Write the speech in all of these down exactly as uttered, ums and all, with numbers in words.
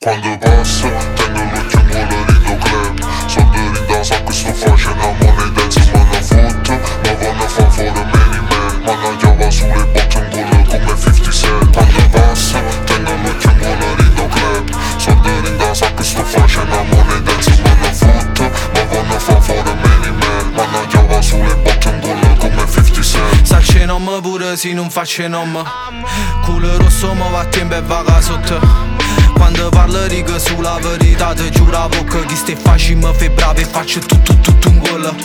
Quando passa, tengo l'occhio in colorito club. Soldati da sacco sto facendo money dance. Ma ne foto, ma vanno a fa fuori many man. Ma ne chiava sulle botte in colore come cinquanta Cent. Quando passa, tengo l'occhio in colorito club. Soldati da sacco sto facendo money dance. Ma ne foto, ma vanno a fa fuori many man. Ma ne chiava sulle botte in colore come cinquanta Cent. Sacce non mi pure se non faccio nome. Culo rosso ma va tempo e vaga sotto. Quando parlo riga sulla verità ti giuro a bocca. Chi stai facendo mi fai bravo e faccio tutto tutto un gol.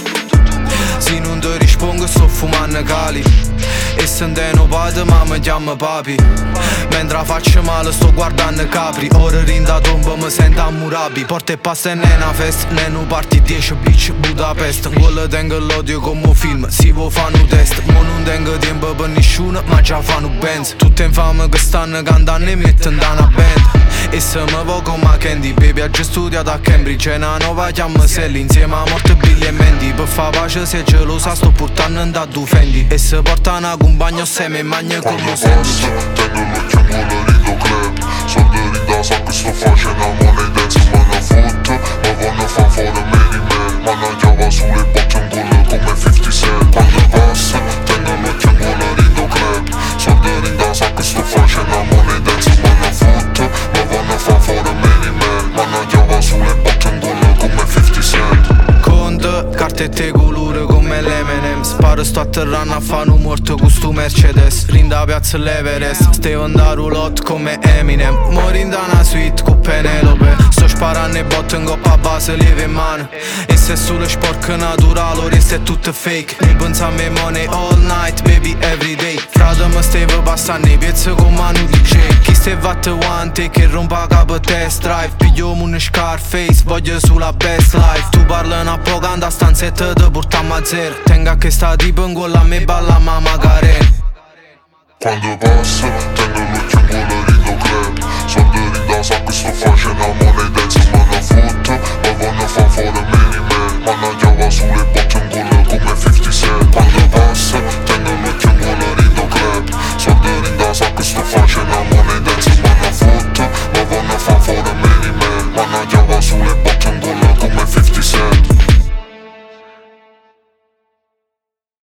Se non ti rispondo sto fumando cali. E sentendo padre ma mi chiama papi. Mentre faccio male sto guardando capri. Ora rinda tomba mi sento a Murabi. Porta e pasta e ne una festa. Ne un party dieci bitch Budapest. Quello tengo l'odio come un film. Si vuoi fare un test. Ma non tengo tempo per nessuno ma già fanno benz. Tutte infame che stanno cantando e mettono da una band. E se mi vo con ma Candy. Baby ha già studiato a Cambridge. E una nuova chiama Sally. Insieme a morte Billy e Mandy. Per fa pace se gelosa sto portando in da due Fendi. E se porta una compagna seme e magna con lo sandwich. Tengo l'occhio in colorito club. Soldati da sacco sto facendo money dance. Ma ne foto, ma vanno a fa fuori many man. Ma ne chiava sulle botte in colore come cinquanta Cent. Quando passa, tengo l'occhio in colorito club. Soldati da sacco sto facendo money dance. Ma ne foto, ma vanno a fa fuori many man. Ma ne chiava sulle botte in colore come cinquanta Cent. Conto, carte e te colore come l'M and M's. Sparo sto atterrando a fare un morto con sto Mercedes. Rinda piazza l'Everest. Stevo in da roulotte come Eminem. Mori in da una suite con Penelope. Sto sparando e botte in coppa a base lieve in mano. E se solo sporco naturale o resta è tutto fake. Non pensa a me money all night, baby every day. Frate mi stavo passando i pezzi con mano di J. Chi ste vatte one take e rompa capo test drive. Piglio un Scarface, voglio sulla best life. Tu parli una poca a stanzetta te portiamo a zero. Tenga che sta tipo in gola a me balla ma magari. Quando passa, tengo l'occhio in colorito club. Soldati da sacco sto facendo money dance. Ma ne foto,